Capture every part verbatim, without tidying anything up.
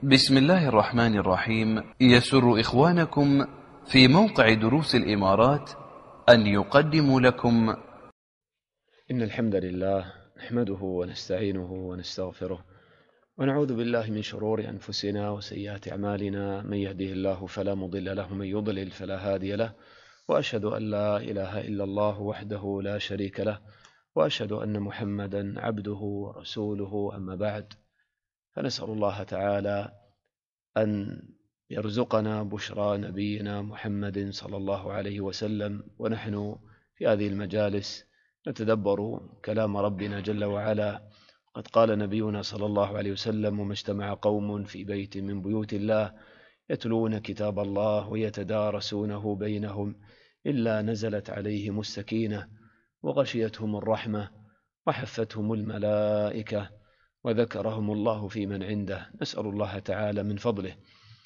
بسم الله الرحمن الرحيم. يسر إخوانكم في موقع دروس الإمارات أن يقدموا لكم إن الحمد لله نحمده ونستعينه ونستغفره ونعوذ بالله من شرور أنفسنا وسيئات أعمالنا، من يهده الله فلا مضل له ومن يضلل فلا هادي له، وأشهد أن لا إله إلا الله وحده لا شريك له، وأشهد أن محمدا عبده ورسوله. أما بعد، فنسأل الله تعالى أن يرزقنا بشرى نبينا محمد صلى الله عليه وسلم، ونحن في هذه المجالس نتدبر كلام ربنا جل وعلا. قد قال نبينا صلى الله عليه وسلم: وما اجتمع قوم في بيت من بيوت الله يتلون كتاب الله ويتدارسونه بينهم إلا نزلت عليهم السكينة وغشيتهم الرحمة وحفتهم الملائكة وذكرهم الله في من عنده. نسأل الله تعالى من فضله.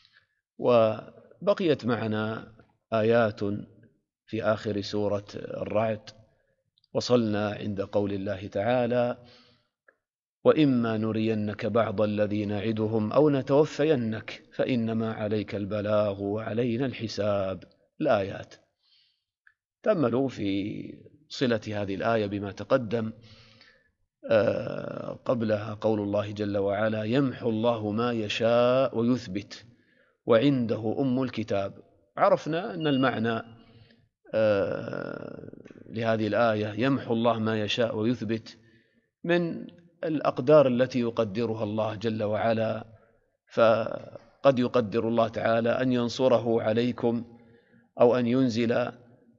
وبقيت معنا آيات في آخر سورة الرعد، وصلنا عند قول الله تعالى: وإما نرينك بعض الذي نعدهم أو نتوفينك فإنما عليك البلاغ وعلينا الحساب. الآيات تأملوا في صلة هذه الآية بما تقدم قبلها قول الله جل وعلا: يمحو الله ما يشاء ويثبت وعنده أم الكتاب. عرفنا أن المعنى لهذه الآية يمحو الله ما يشاء ويثبت من الأقدار التي يقدرها الله جل وعلا، فقد يقدر الله تعالى أن ينصره عليكم أو أن ينزل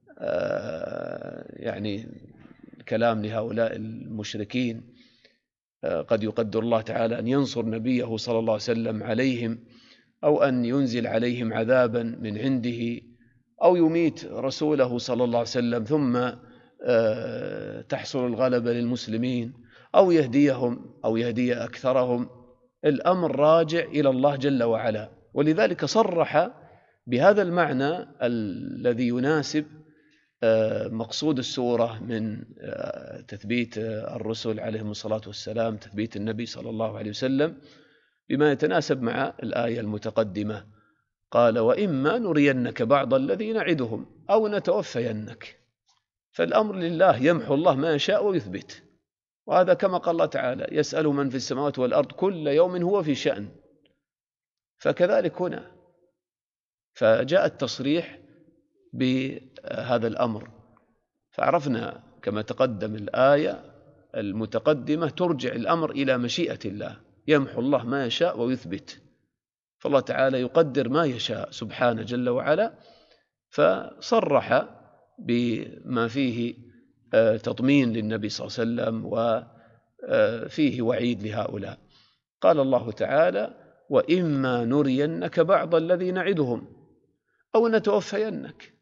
يعني كلام لهؤلاء المشركين، قد يقدر الله تعالى أن ينصر نبيه صلى الله عليه وسلم عليهم، أو أن ينزل عليهم عذابا من عنده، أو يميت رسوله صلى الله عليه وسلم ثم تحصل الغلبة للمسلمين، أو يهديهم أو يهدي أكثرهم. الأمر راجع إلى الله جل وعلا، ولذلك صرح بهذا المعنى الذي يناسب مقصود السورة من تثبيت الرسل عليهم الصلاة والسلام، تثبيت النبي صلى الله عليه وسلم، بما يتناسب مع الآية المتقدمة. قال: وإما نرينك بعض الذي نعدهم أو نتوفينك. فالأمر لله، يمحو الله ما يشاء ويثبت، وهذا كما قال الله تعالى: يسأل من في السماوات والأرض كل يوم هو في شأن. فكذلك هنا، فجاء التصريح بهذا الأمر، فعرفنا كما تقدم الآية المتقدمة ترجع الأمر إلى مشيئة الله، يمحو الله ما يشاء ويثبت، فالله تعالى يقدر ما يشاء سبحانه جل وعلا، فصرح بما فيه تطمين للنبي صلى الله عليه وسلم وفيه وعيد لهؤلاء. قال الله تعالى: وإما نرينك بعض الذي نعدهم أو نتوفينك.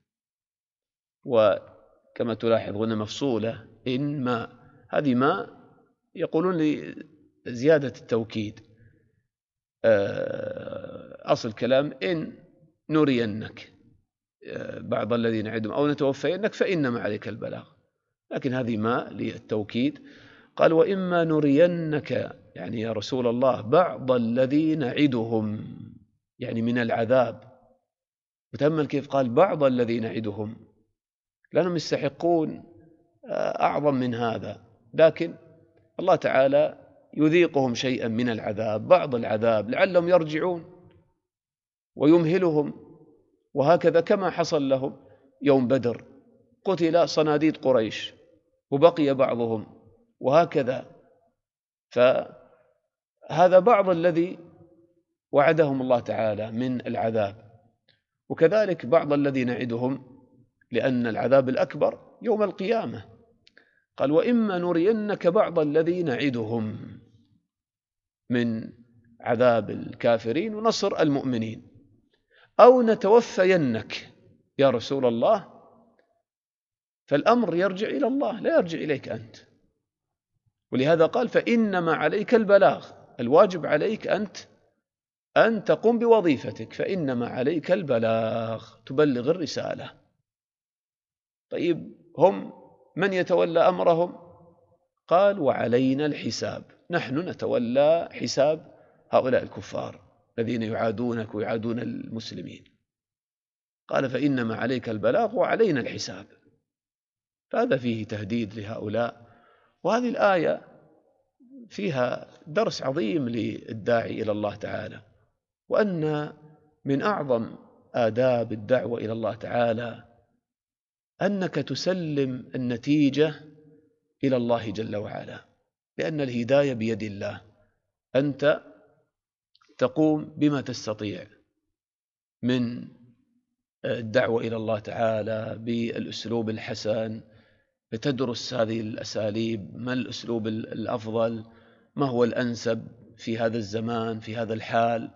وكما تلاحظ هنا مفصولة إن ما، هذه ما يقولون لزيادة التوكيد. أصل كلام إن نرينك بعض الذي نعدهم أو نتوفينك فإنما عليك البلاغ، لكن هذه ما للتوكيد. قال: وإما نرينك، يعني يا رسول الله، بعض الذي نعدهم، يعني من العذاب. وتأمل كيف قال بعض الذي نعدهم، لأنهم يستحقون أعظم من هذا، لكن الله تعالى يذيقهم شيئا من العذاب، بعض العذاب، لعلهم يرجعون ويمهلهم. وهكذا كما حصل لهم يوم بدر، قتل صناديد قريش وبقي بعضهم، وهكذا. فهذا بعض الذي وعدهم الله تعالى من العذاب، وكذلك بعض الذي نعدهم، لأن العذاب الأكبر يوم القيامة. قال: وإما نرينك بعض الذي نعدهم من عذاب الكافرين ونصر المؤمنين، أو نتوفينك يا رسول الله. فالأمر يرجع إلى الله، لا يرجع إليك أنت، ولهذا قال: فإنما عليك البلاغ. الواجب عليك أنت أن تقوم بوظيفتك، فإنما عليك البلاغ، تبلغ الرسالة. طيب، هم من يتولى أمرهم؟ قال: وعلينا الحساب، نحن نتولى حساب هؤلاء الكفار الذين يعادونك ويعادون المسلمين. قال فإنما عليك البلاغ وعلينا الحساب. فهذا فيه تهديد لهؤلاء. وهذه الآية فيها درس عظيم للداعي إلى الله تعالى، وأن من أعظم آداب الدعوة إلى الله تعالى أنك تسلم النتيجة إلى الله جل وعلا، لأن الهداية بيد الله. أنت تقوم بما تستطيع من الدعوة إلى الله تعالى بالأسلوب الحسن، بتدرس هذه الأساليب، ما الأسلوب الأفضل، ما هو الأنسب في هذا الزمان في هذا الحال،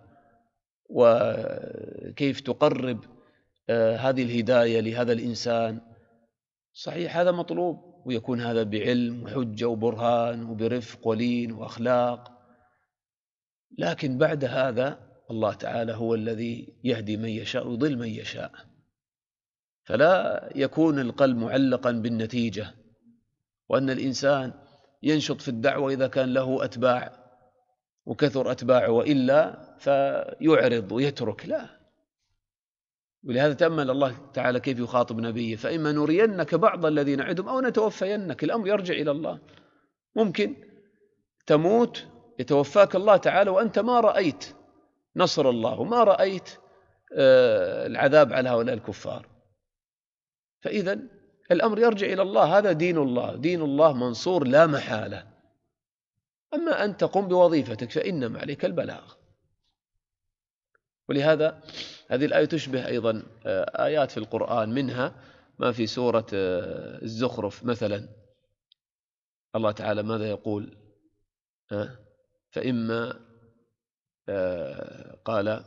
وكيف تقرب هذه الهداية لهذا الإنسان. صحيح هذا مطلوب، ويكون هذا بعلم وحجة وبرهان وبرفق ولين وأخلاق، لكن بعد هذا الله تعالى هو الذي يهدي من يشاء ويضل من يشاء. فلا يكون القلب معلقا بالنتيجة، وأن الإنسان ينشط في الدعوة إذا كان له أتباع وكثر أتباعه، وإلا فيعرض ويترك. لا. ولهذا تأمل الله تعالى كيف يخاطب نبيه: فإما نرينك بعض الذي نعدهم أو نتوفينك. الأمر يرجع إلى الله. ممكن تموت يتوفاك الله تعالى وأنت ما رأيت نصر الله وما رأيت العذاب على هؤلاء الكفار. فإذا الأمر يرجع إلى الله. هذا دين الله، دين الله منصور لا محالة. أما أن تقوم بوظيفتك فإنما عليك البلاغ. ولهذا هذه الآية تشبه أيضا آيات في القرآن، منها ما في سورة الزخرف مثلا. الله تعالى ماذا يقول؟ فإما قال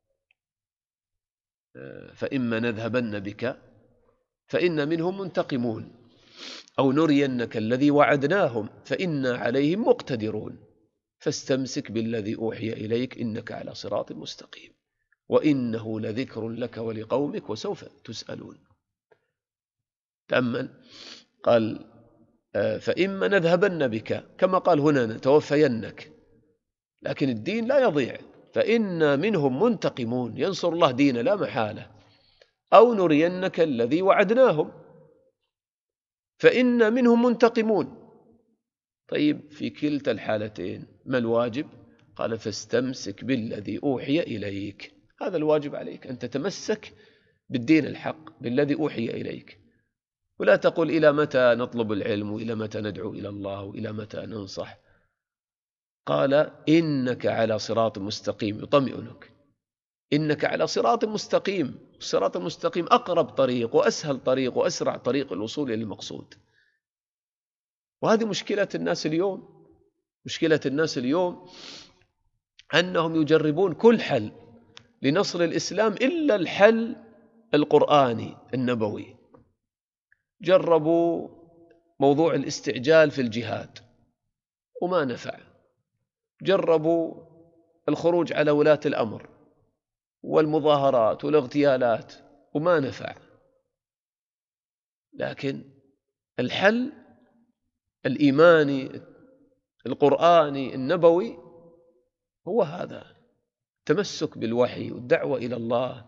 فإما نذهبن بك فإن منهم منتقمون أو نرينك الذي وعدناهم فإنا عليهم مقتدرون فاستمسك بالذي أوحي إليك إنك على صراط مستقيم وإنه لذكر لك ولقومك وسوف تسألون. تأمل، قال فإما نذهبن بك، كما قال هنا نتوفينك، لكن الدين لا يضيع. فإن منهم منتقمون، ينصر الله دينه لا محالة. أو نرينك الذي وعدناهم فإن منهم منتقمون. طيب في كلتا الحالتين ما الواجب؟ قال فاستمسك بالذي أوحي إليك. هذا الواجب عليك، أن تتمسك بالدين الحق بالذي أوحي إليك، ولا تقل إلى متى نطلب العلم وإلى متى ندعو إلى الله وإلى متى ننصح. قال إنك على صراط مستقيم، يطمئنك إنك على صراط مستقيم. الصراط المستقيم أقرب طريق وأسهل طريق وأسرع طريق الوصول إلى المقصود. وهذه مشكلة الناس اليوم. مشكلة الناس اليوم أنهم يجربون كل حل لنصر الإسلام إلا الحل القرآني النبوي. جربوا موضوع الاستعجال في الجهاد وما نفع، جربوا الخروج على ولاة الأمر والمظاهرات والاغتيالات وما نفع. لكن الحل الإيماني القرآني النبوي هو هذا، تمسك بالوحي والدعوة إلى الله.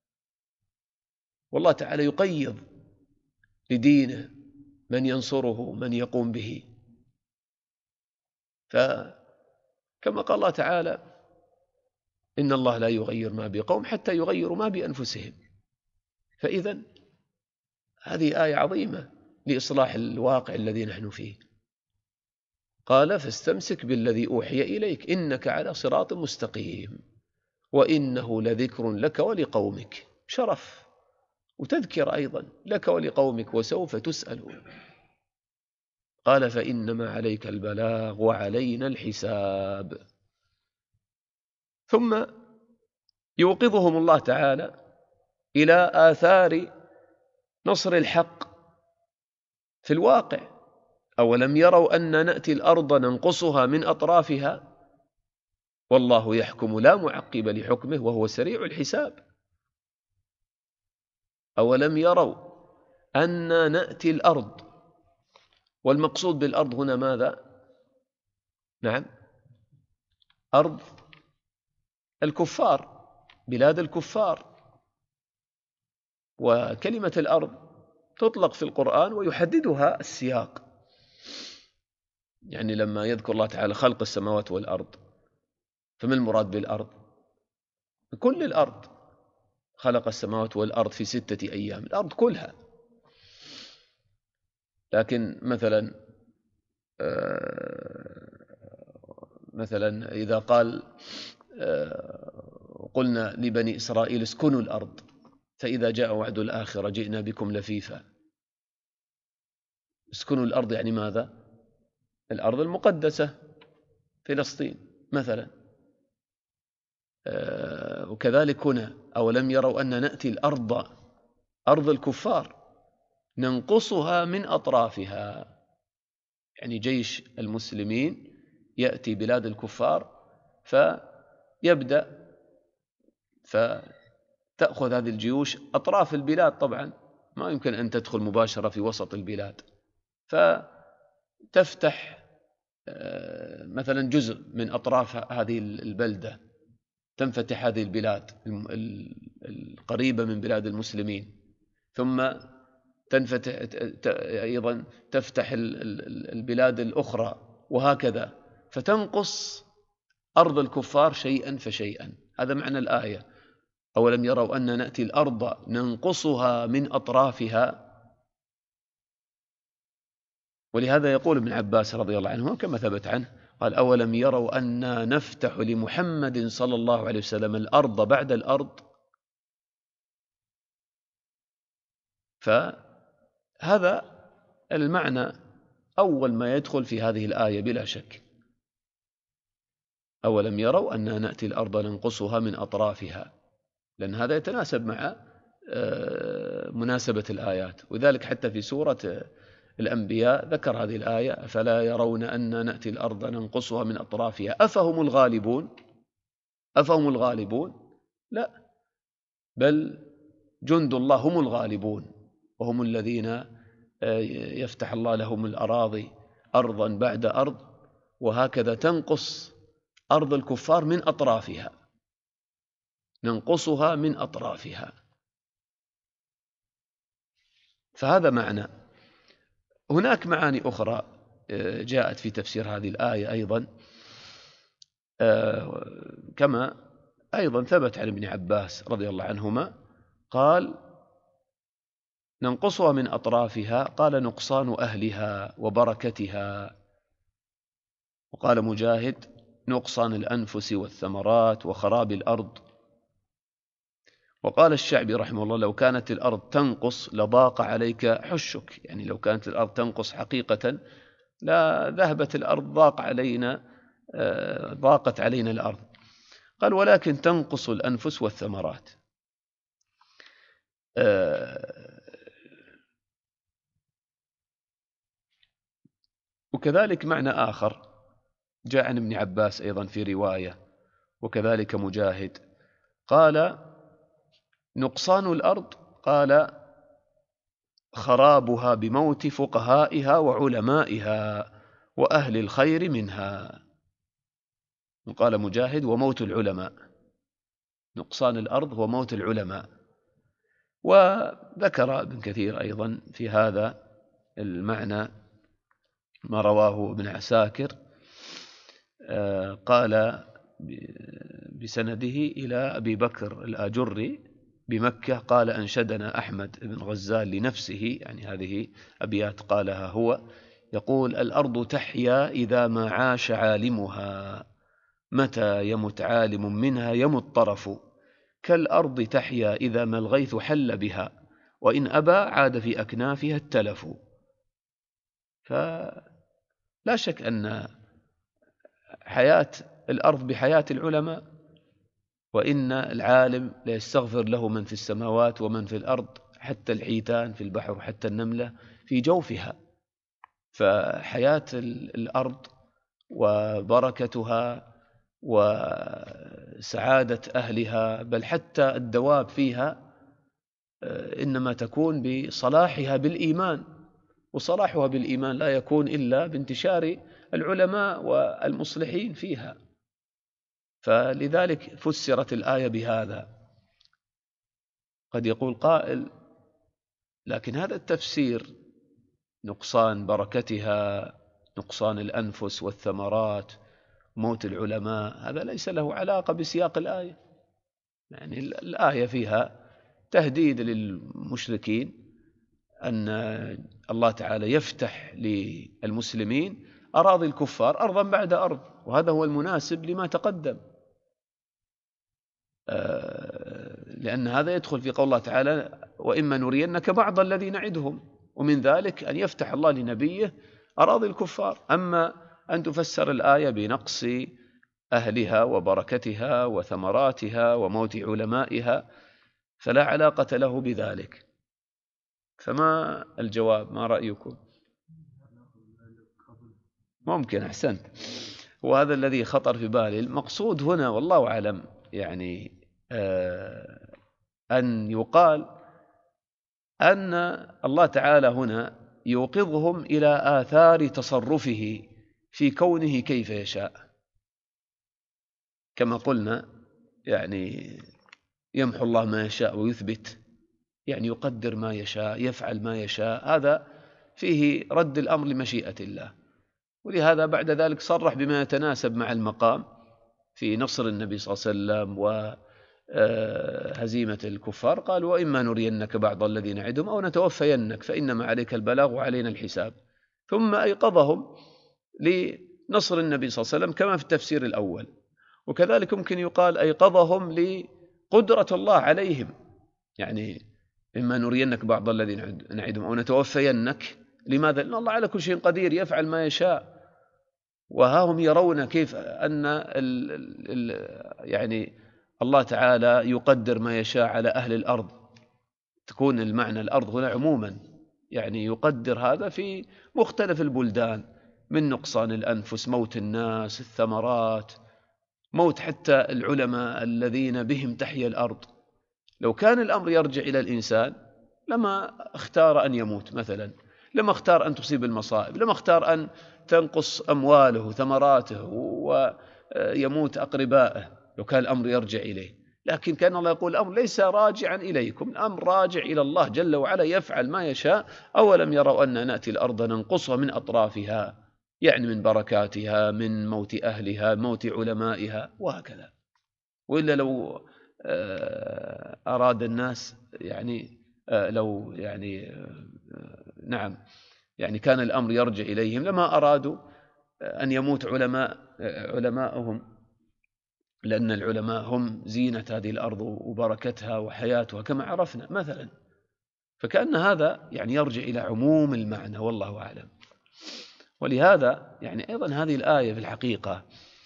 والله تعالى يقيض لدينه من ينصره من يقوم به. فكما قال الله تعالى إن الله لا يغير ما بقوم حتى يغيروا ما بأنفسهم. فإذا هذه آية عظيمة لإصلاح الواقع الذي نحن فيه. قال فاستمسك بالذي أوحي إليك إنك على صراط مستقيم وإنه لذكر لك ولقومك. شرف وتذكر أيضا لك ولقومك وسوف تسألون. قال فإنما عليك البلاغ وعلينا الحساب. ثم يوقظهم الله تعالى إلى آثار نصر الحق في الواقع. أولم يروا أن نأتي الأرض ننقصها من أطرافها والله يحكم لا معقب لحكمه وهو سريع الحساب. أولم يروا أن نأتي الأرض، والمقصود بالأرض هنا ماذا؟ نعم، أرض الكفار، بلاد الكفار. وكلمة الأرض تطلق في القرآن ويحددها السياق، يعني لما يذكر الله تعالى خلق السماوات والأرض، فما المراد بالأرض؟ كل الأرض، خلق السماوات والأرض في ستة أيام، الأرض كلها. لكن مثلا مثلا إذا قال قلنا لبني إسرائيل اسكنوا الأرض فإذا جاء وعد الآخرة جئنا بكم لفيفا. اسكنوا الأرض يعني ماذا؟ الأرض المقدسة فلسطين مثلا. وكذلك هنا أولم يروا أن نأتي الأرض، أرض الكفار، ننقصها من أطرافها، يعني جيش المسلمين يأتي بلاد الكفار فيبدأ فتأخذ هذه الجيوش أطراف البلاد، طبعا ما يمكن أن تدخل مباشرة في وسط البلاد، فتفتح مثلا جزء من أطراف هذه البلدة، تنفتح هذه البلاد القريبة من بلاد المسلمين، ثم تنفتح أيضا تفتح البلاد الأخرى، وهكذا، فتنقص أرض الكفار شيئا فشيئا. هذا معنى الآية، أولم يروا أن نأتي الأرض ننقصها من أطرافها. ولهذا يقول ابن عباس رضي الله عنه كما ثبت عنه قال أولم يروا أننا نفتح لمحمد صلى الله عليه وسلم الأرض بعد الأرض. فهذا المعنى أول ما يدخل في هذه الآية بلا شك. أولم يروا أننا نأتي الأرض ننقصها من أطرافها، لأن هذا يتناسب مع مناسبة الآيات. وذلك حتى في سورة الأنبياء ذكر هذه الآية أفلا يرون أن نأتي الأرض ننقصها من أطرافها أفهم الغالبون. أفهم الغالبون؟ لا، بل جند الله هم الغالبون، وهم الذين يفتح الله لهم الأراضي أرضا بعد أرض، وهكذا تنقص أرض الكفار من أطرافها، ننقصها من أطرافها. فهذا معنى. هناك معاني أخرى جاءت في تفسير هذه الآية أيضا، كما أيضا ثبت عن ابن عباس رضي الله عنهما قال ننقصها من أطرافها، قال نقصان أهلها وبركتها. وقال مجاهد نقصان الأنفس والثمرات وخراب الأرض. وقال الشعبي رحمه الله لو كانت الأرض تنقص لضاق عليك حشك، يعني لو كانت الأرض تنقص حقيقة لا ذهبت الأرض، ضاق علينا ضاقت علينا الأرض. قال ولكن تنقص الأنفس والثمرات. وكذلك معنى آخر جاء عن ابن عباس أيضا في رواية، وكذلك مجاهد قال نقصان الأرض قال خرابها بموت فقهائها وعلمائها وأهل الخير منها. وقال مجاهد وموت العلماء، نقصان الأرض هو موت العلماء. وذكر ابن كثير أيضا في هذا المعنى ما رواه ابن عساكر قال بسنده إلى أبي بكر الآجري بمكة قال أنشدنا أحمد بن غزال لنفسه، يعني هذه أبيات قالها هو، يقول الأرض تحيا إذا ما عاش عالمها، متى يمت عالم منها يمت طرف، كالأرض تحيا إذا ما الغيث حل بها، وإن أبى عاد في أكنافها التلف. فلا شك أن حياة الأرض بحياة العلماء، وإن العالم لا يستغفر له من في السماوات ومن في الأرض، حتى الحيتان في البحر حتى النملة في جوفها. فحياة الأرض وبركتها وسعادة أهلها بل حتى الدواب فيها إنما تكون بصلاحها بالإيمان، وصلاحها بالإيمان لا يكون إلا بانتشار العلماء والمصلحين فيها. فلذلك فسرت الآية بهذا. قد يقول قائل لكن هذا التفسير نقصان بركتها، نقصان الأنفس والثمرات، موت العلماء، هذا ليس له علاقة بسياق الآية. يعني الآية فيها تهديد للمشركين أن الله تعالى يفتح للمسلمين أراضي الكفار أرضا بعد أرض، وهذا هو المناسب لما تقدم، لأن هذا يدخل في قول الله تعالى وإما نرينك بعض الذي نعدهم، ومن ذلك أن يفتح الله لنبيه أراضي الكفار. أما أن تفسر الآية بنقص أهلها وبركتها وثمراتها وموت علمائها فلا علاقة له بذلك. فما الجواب؟ ما رأيكم؟ ممكن، أحسنت، وهذا الذي خطر في بالي. المقصود هنا والله أعلم يعني آه أن يقال أن الله تعالى هنا يوقظهم إلى آثار تصرفه في كونه كيف يشاء، كما قلنا يعني يمحو الله ما يشاء ويثبت، يعني يقدر ما يشاء، يفعل ما يشاء، هذا فيه رد الأمر لمشيئة الله. ولهذا بعد ذلك صرح بما يتناسب مع المقام في نصر النبي صلى الله عليه وسلم وهزيمة الكفار، قال وإما نرينك بعض الذي نعدهم أو نتوفينك فإنما عليك البلاغ وعلينا الحساب. ثم أيقظهم لنصر النبي صلى الله عليه وسلم كما في التفسير الأول. وكذلك ممكن يقال أيقظهم لقدرة الله عليهم، يعني إما نرينك بعض الذي نعدهم أو نتوفينك. لماذا؟ لأن الله على كل شيء قدير يفعل ما يشاء، وها هم يرون كيف أن ال ال يعني الله تعالى يقدر ما يشاء على أهل الأرض. تكون المعنى الأرض هنا عموما، يعني يقدر هذا في مختلف البلدان من نقصان الأنفس، موت الناس، الثمرات، موت حتى العلماء الذين بهم تحيا الأرض. لو كان الأمر يرجع إلى الإنسان لما اختار أن يموت مثلا، لما اختار أن تصيب المصائب، لما اختار أن تنقص أمواله ثمراته ويموت أقربائه، لو كان الأمر يرجع إليه. لكن كان الله يقول الأمر ليس راجعا إليكم، الأمر راجع إلى الله جل وعلا يفعل ما يشاء. أولم يروا أن نأتي الأرض ننقصها من أطرافها، يعني من بركاتها، من موت أهلها، موت علمائها، وهكذا. وإلا لو أراد الناس يعني لو يعني نعم يعني كان الأمر يرجع إليهم لما أرادوا أن يموت علماء علماءهم، لأن العلماء هم زينة هذه الأرض وبركتها وحياتها كما عرفنا مثلا. فكأن هذا يعني يرجع إلى عموم المعنى والله أعلم. ولهذا يعني أيضا هذه الآية في الحقيقة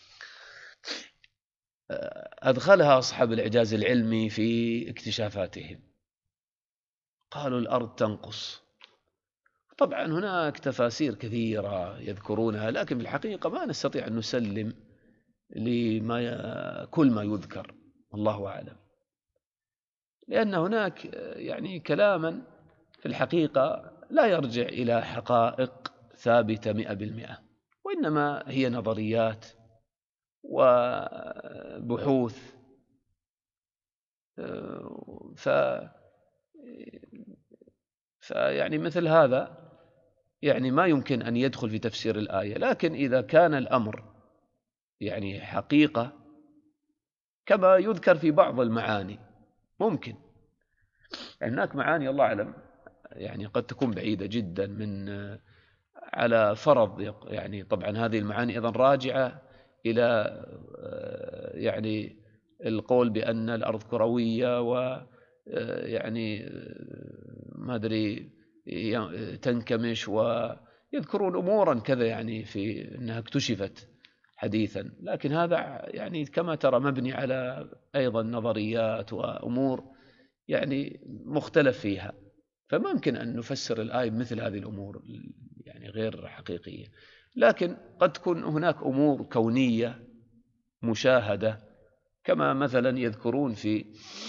أدخلها أصحاب الإعجاز العلمي في اكتشافاتهم، قالوا الأرض تنقص. طبعا هناك تفاسير كثيرة يذكرونها، لكن في الحقيقة ما نستطيع أن نسلم لما كل ما يذكر، الله أعلم، لأن هناك يعني كلاما في الحقيقة لا يرجع إلى حقائق ثابتة مئة بالمئة، وإنما هي نظريات وبحوث. ف فيعني مثل هذا يعني ما يمكن أن يدخل في تفسير الآية. لكن إذا كان الأمر يعني حقيقة كما يذكر في بعض المعاني ممكن، يعني هناك معاني الله أعلم يعني قد تكون بعيدة جدا من على فرض، يعني طبعا هذه المعاني أيضا راجعة إلى يعني القول بأن الأرض كروية ويعني ما أدري تنكمش، ويذكرون أمورا كذا يعني في أنها اكتشفت حديثا. لكن هذا يعني كما ترى مبني على أيضا نظريات وأمور يعني مختلف فيها، فما يمكن أن نفسر الآية بمثل هذه الأمور يعني غير حقيقية. لكن قد تكون هناك أمور كونية مشاهدة، كما مثلا يذكرون في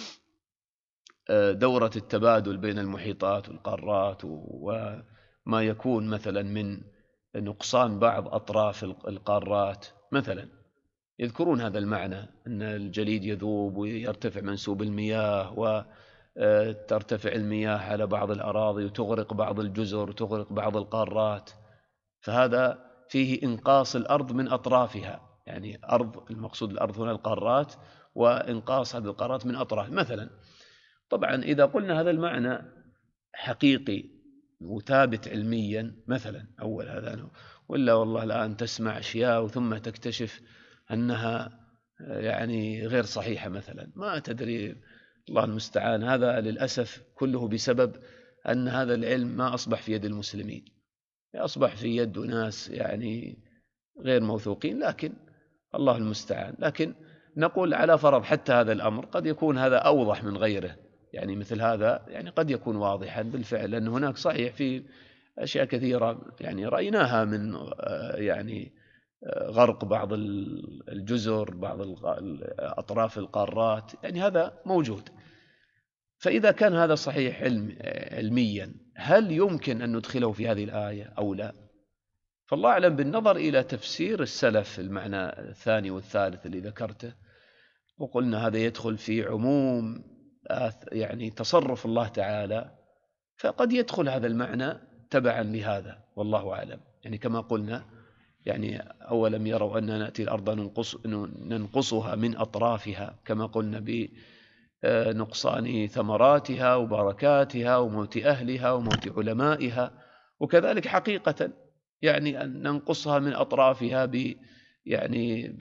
دورة التبادل بين المحيطات والقارات، وما يكون مثلا من نقصان بعض أطراف القارات مثلا، يذكرون هذا المعنى أن الجليد يذوب ويرتفع منسوب المياه وترتفع المياه على بعض الأراضي وتغرق بعض الجزر وتغرق بعض القارات، فهذا فيه إنقاص الأرض من أطرافها، يعني أرض المقصود الأرض هنا القارات، وإنقاص هذه القارات من أطراف مثلا. طبعا إذا قلنا هذا المعنى حقيقي وثابت علميا مثلا أول هذا، ولا والله الآن تسمع أشياء ثم تكتشف أنها يعني غير صحيحة مثلا، ما تدري، الله المستعان. هذا للأسف كله بسبب أن هذا العلم ما أصبح في يد المسلمين، أصبح في يد ناس يعني غير موثوقين، لكن الله المستعان. لكن نقول على فرض حتى هذا الأمر قد يكون هذا أوضح من غيره، يعني مثل هذا يعني قد يكون واضحا بالفعل، لأن هناك صحيح في أشياء كثيرة يعني رأيناها من يعني غرق بعض الجزر، بعض أطراف القارات، يعني هذا موجود. فإذا كان هذا صحيح علم علميا، هل يمكن أن ندخله في هذه الآية أو لا؟ فالله أعلم بالنظر إلى تفسير السلف المعنى الثاني والثالث اللي ذكرته، وقلنا هذا يدخل في عموم يعني تصرف الله تعالى، فقد يدخل هذا المعنى تبعا لهذا، والله أعلم. يعني كما قلنا، يعني أولم يروا أننا نأتي الأرض ننقص ننقصها من أطرافها، كما قلنا بنقصان ثمراتها وبركاتها وموت أهلها وموت علمائها، وكذلك حقيقة يعني أن ننقصها من أطرافها ب يعني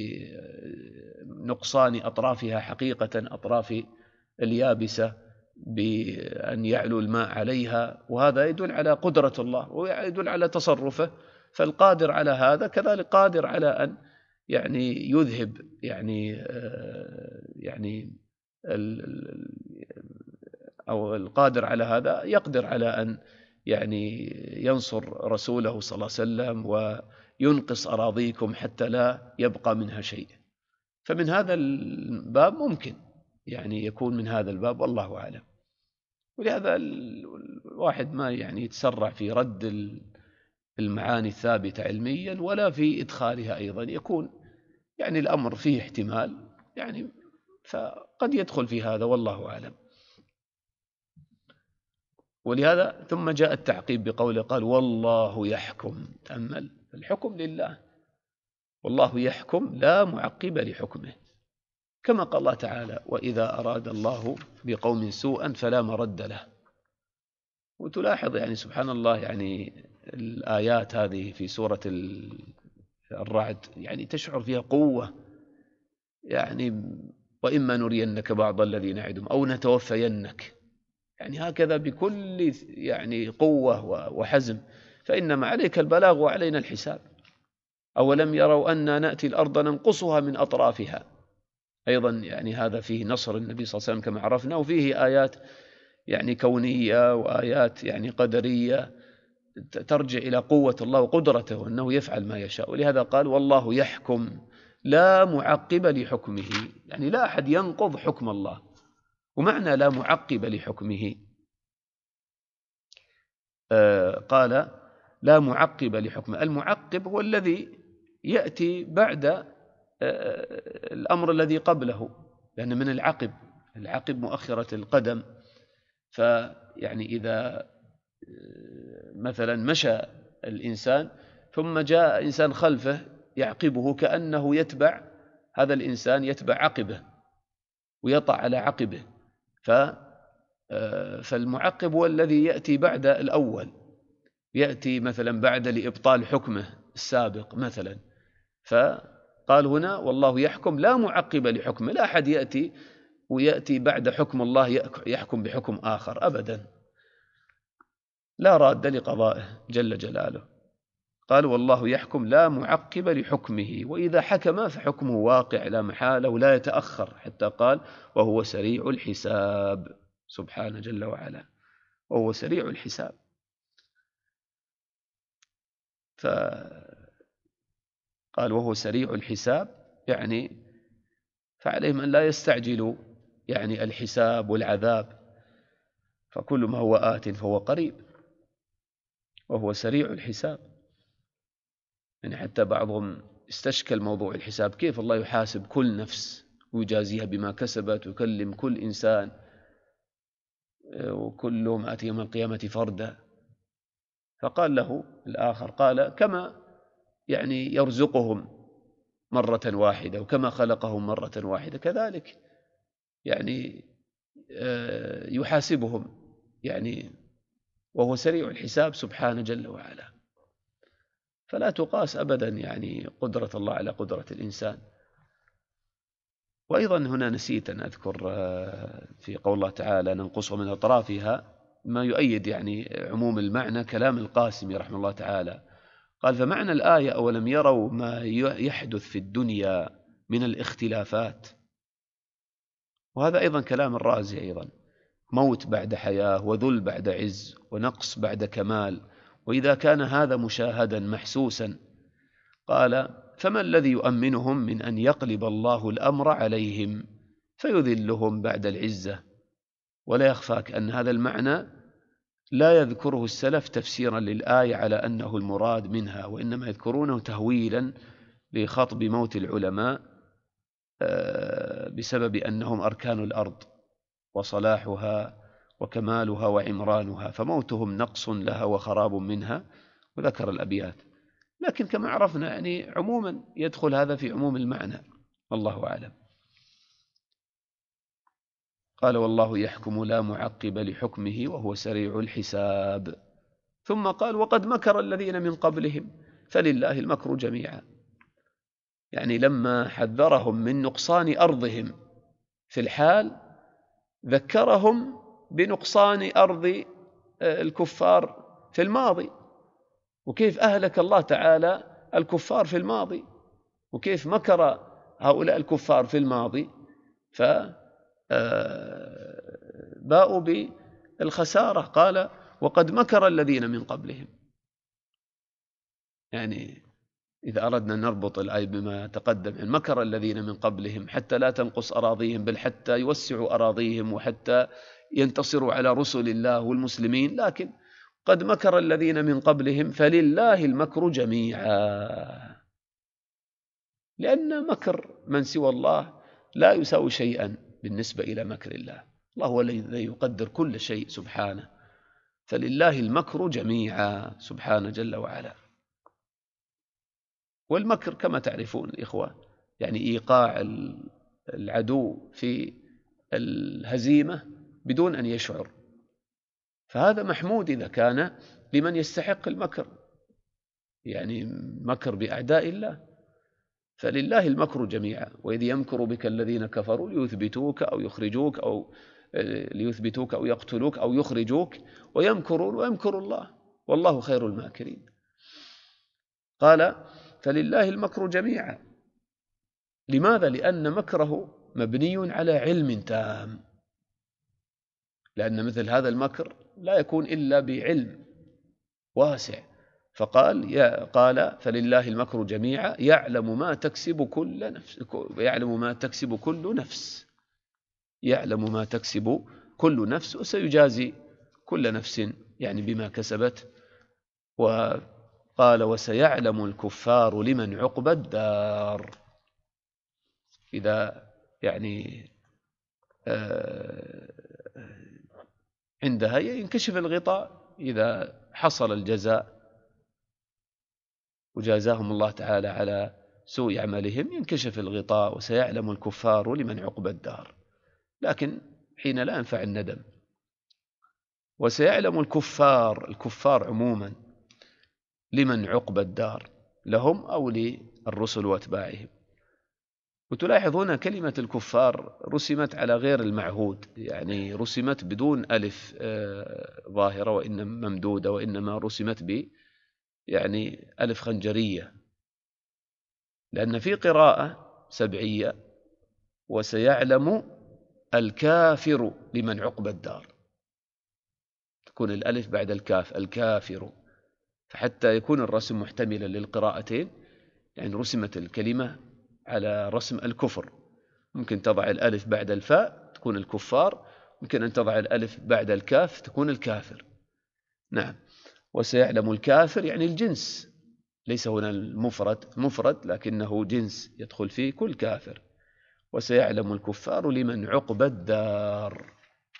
بنقصان أطرافها حقيقة، أطراف اليابسة، بأن يعلو الماء عليها، وهذا يدل على قدرة الله ويدل على تصرفه، فالقادر على هذا كذلك قادر على أن يعني يذهب يعني يعني أو القادر على هذا يقدر على أن يعني ينصر رسوله صلى الله عليه وسلم وينقص أراضيكم حتى لا يبقى منها شيء. فمن هذا الباب ممكن يعني يكون من هذا الباب، والله أعلم. ولهذا الواحد ما يعني يتسرع في رد المعاني الثابتة علميا ولا في إدخالها أيضا، يكون يعني الأمر فيه احتمال يعني، فقد يدخل في هذا، والله أعلم. ولهذا ثم جاء التعقيب بقوله قال والله يحكم. تأمل، الحكم لله، والله يحكم لا معقب لحكمه، كما قال الله تعالى وإذا أراد الله بقوم سوءا فلا مرد له. وتلاحظ يعني سبحان الله يعني الآيات هذه في سورة الرعد يعني تشعر فيها قوة، يعني وإما نرينك بعض الذي نعدهم أو نتوفينك، يعني هكذا بكل يعني قوة وحزم، فإنما عليك البلاغ وعلينا الحساب. أولم يروا أن نأتي الأرض ننقصها من أطرافها، أيضا يعني هذا فيه نصر النبي صلى الله عليه وسلم كما عرفنا، وفيه آيات يعني كونية وآيات يعني قدرية ترجع إلى قوة الله وقدرته وأنه يفعل ما يشاء. ولهذا قال والله يحكم لا معقب لحكمه، يعني لا أحد ينقض حكم الله. ومعنى لا معقب لحكمه آه قال لا معقب لحكمه، المعقب هو الذي يأتي بعد آه الأمر الذي قبله، لأن من العقب، العقب مؤخرة القدم. فيعني إذا مثلا مشى الإنسان ثم جاء إنسان خلفه يعقبه، كأنه يتبع هذا الإنسان، يتبع عقبه ويطع على عقبه. فالمعقب هو الذي يأتي بعد الأول، يأتي مثلا بعد لإبطال حكمه السابق مثلا. فقال هنا والله يحكم لا معقب لحكمه، لا أحد يأتي ويأتي بعد حكم الله يحكم بحكم آخر أبدا، لا راد لقضائه جل جلاله. قال والله يحكم لا معقب لحكمه، وإذا حكم فحكمه واقع لا محالة ولا يتأخر، حتى قال وهو سريع الحساب، سبحانه جل وعلا، وهو سريع الحساب. فقال وهو سريع الحساب، يعني فعليهم أن لا يستعجلوا يعني الحساب والعذاب، فكل ما هو آت فهو قريب، وهو سريع الحساب. يعني حتى بعضهم استشكل موضوع الحساب، كيف الله يحاسب كل نفس ويجازيها بما كسبت ويكلم كل إنسان وكلهم آتي يوم القيامة فردا. فقال له الآخر، قال كما يعني يرزقهم مرة واحدة وكما خلقهم مرة واحدة كذلك يعني يحاسبهم، يعني وهو سريع الحساب سبحانه جل وعلا. فلا تقاس أبدا يعني قدرة الله على قدرة الإنسان. وأيضا هنا نسيت أن أذكر في قول الله تعالى ننقصه من أطرافها ما يؤيد يعني عموم المعنى كلام القاسمي رحمه الله تعالى. قال فمعنى الآية أولم يروا ما يحدث في الدنيا من الاختلافات، وهذا أيضا كلام الرازي أيضا، موت بعد حياة وذل بعد عز ونقص بعد كمال، وإذا كان هذا مشاهدا محسوسا قال فما الذي يؤمنهم من أن يقلب الله الأمر عليهم فيذلهم بعد العزة. ولا يخفاك أن هذا المعنى لا يذكره السلف تفسيرا للآية على أنه المراد منها، وإنما يذكرونه تهويلا لخطب موت العلماء بسبب أنهم أركان الأرض وصلاحها وكمالها وعمرانها، فموتهم نقص لها وخراب منها، وذكر الأبيات. لكن كما عرفنا يعني عموما يدخل هذا في عموم المعنى، والله أعلم. قال والله يحكم لا معقب لحكمه وهو سريع الحساب. ثم قال وقد مكر الذين من قبلهم فلله المكر جميعا، يعني لما حذرهم من نقصان أرضهم في الحال ذكرهم بنقصان أرض الكفار في الماضي، وكيف أهلك الله تعالى الكفار في الماضي، وكيف مكر هؤلاء الكفار في الماضي فباءوا بالخسارة. قال وقد مكر الذين من قبلهم، يعني إذا أردنا نربط الآية بما تقدم أن مكر الذين من قبلهم حتى لا تنقص أراضيهم، بل حتى يوسعوا أراضيهم وحتى ينتصروا على رسل الله والمسلمين، لكن قد مكر الذين من قبلهم فلله المكر جميعا، لأن مكر من سوى الله لا يساوي شيئا بالنسبة إلى مكر الله. الله هو الذي يقدر كل شيء سبحانه، فلله المكر جميعا سبحانه جل وعلا. والمكر كما تعرفون الإخوة يعني إيقاع العدو في الهزيمة بدون أن يشعر، فهذا محمود إذا كان لمن يستحق المكر، يعني مكر بأعداء الله. فلله المكر جميعا وإذ يمكر بك الذين كفروا ليثبتوك أو يخرجوك أو ليثبتوك أو يقتلوك أو يخرجوك ويمكرون ويمكر الله والله خير الماكرين. قال فلله المكر جميعا. لماذا؟ لأن مكره مبني على علم تام، لأن مثل هذا المكر لا يكون إلا بعلم واسع. فقال يا قال فلله المكر جميعا يعلم ما تكسب كل نفس يعلم ما تكسب كل نفس يعلم ما تكسب كل نفس وسيجازي كل نفس يعني بما كسبت. وقال وسيعلم الكفار لمن عقبى الدار، إذا يعني آه عندها ينكشف الغطاء، إذا حصل الجزاء وجازاهم الله تعالى على سوء عملهم ينكشف الغطاء وسيعلم الكفار لمن عقبى الدار، لكن حين لا ينفع الندم. وسيعلم الكفار الكفار عموما لمن عقبى الدار، لهم أو للرسل واتباعهم. وتلاحظ هنا كلمة الكفار رسمت على غير المعهود، يعني رسمت بدون ألف ظاهرة وإنما ممدودة، وإنما رسمت ب يعني ألف خنجرية، لأن في قراءة سبعية وسيعلم الكافر لمن عقبى الدار، تكون الألف بعد الكاف الكافر، فحتى يكون الرسم محتملا للقراءتين يعني رسمت الكلمة على رسم الكفر. ممكن تضع الألف بعد الفاء تكون الكفار، ممكن أن تضع الألف بعد الكاف تكون الكافر. نعم. وسيعلم الكافر يعني الجنس، ليس هنا المفرد مفرد لكنه جنس يدخل فيه كل كافر. وسيعلم الكفار لمن عقبى الدار.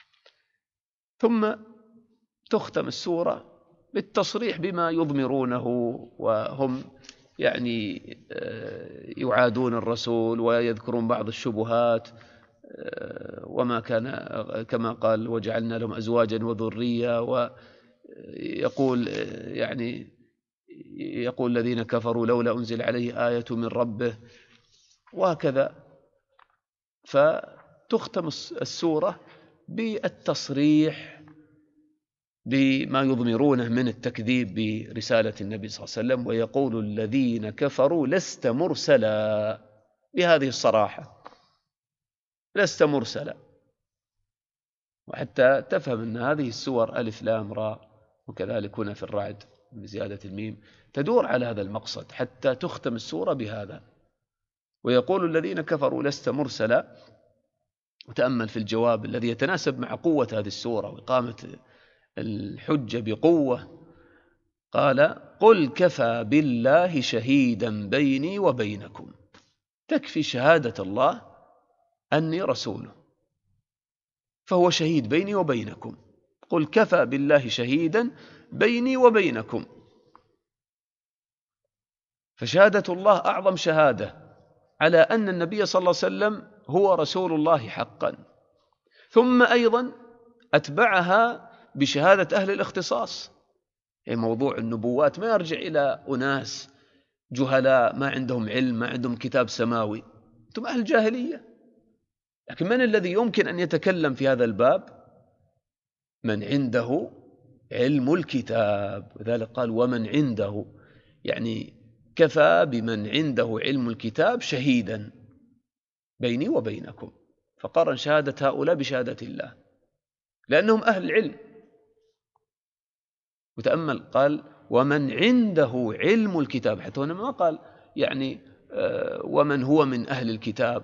ثم تختم السورة بالتصريح بما يضمرونه، وهم يعني يعادون الرسول ويذكرون بعض الشبهات، وما كان كما قال وجعلنا لهم أزواجا وذرية، ويقول يعني يقول الذين كفروا لولا أنزل عليه آية من ربه وهكذا. فتختم السورة بالتصريح بما يضمرونه من التكذيب برسالة النبي صلى الله عليه وسلم. ويقول الذين كفروا لست مرسلا، بهذه الصراحة، لست مرسلا. وحتى تفهم أن هذه السور ألف لام راء، وكذلك هنا في الرعد بزيادة الميم، تدور على هذا المقصد حتى تختم السورة بهذا. ويقول الذين كفروا لست مرسلا. وتأمل في الجواب الذي يتناسب مع قوة هذه السورة وإقامة الحجة بقوة. قال قل كفى بالله شهيدا بيني وبينكم، تكفي شهادة الله أني رسوله، فهو شهيد بيني وبينكم. قل كفى بالله شهيدا بيني وبينكم. فشهادة الله أعظم شهادة على أن النبي صلى الله عليه وسلم هو رسول الله حقا. ثم أيضا أتبعها بشهادة أهل الاختصاص. يعني موضوع النبوات ما يرجع إلى أناس جهلاء ما عندهم علم، ما عندهم كتاب سماوي، أنتم أهل جاهلية. لكن من الذي يمكن أن يتكلم في هذا الباب؟ من عنده علم الكتاب. وذلك قال ومن عنده، يعني كفى بمن عنده علم الكتاب شهيدا بيني وبينكم. فقارن شهادة هؤلاء بشهادة الله لأنهم أهل العلم. وتأمل قال ومن عنده علم الكتاب، حتى هنا ما قال يعني ومن هو من أهل الكتاب،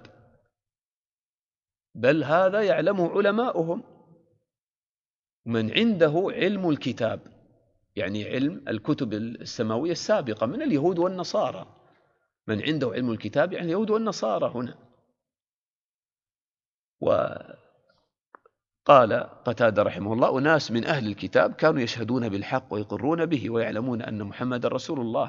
بل هذا يعلمه علماؤهم. من عنده علم الكتاب يعني علم الكتب السماوية السابقة من اليهود والنصارى. من عنده علم الكتاب يعني اليهود والنصارى هنا. وقال قتادة رحمه الله أناس من أهل الكتاب كانوا يشهدون بالحق ويقرون به ويعلمون أن محمد رسول الله.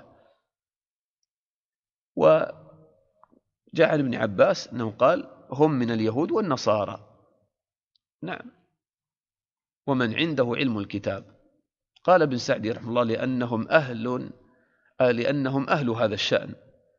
وجاء عن ابن عباس أنه قال هم من اليهود والنصارى. نعم. ومن عنده علم الكتاب. قال ابن سعدي رحمه الله لأنهم أهل لأنهم أهل هذا الشأن،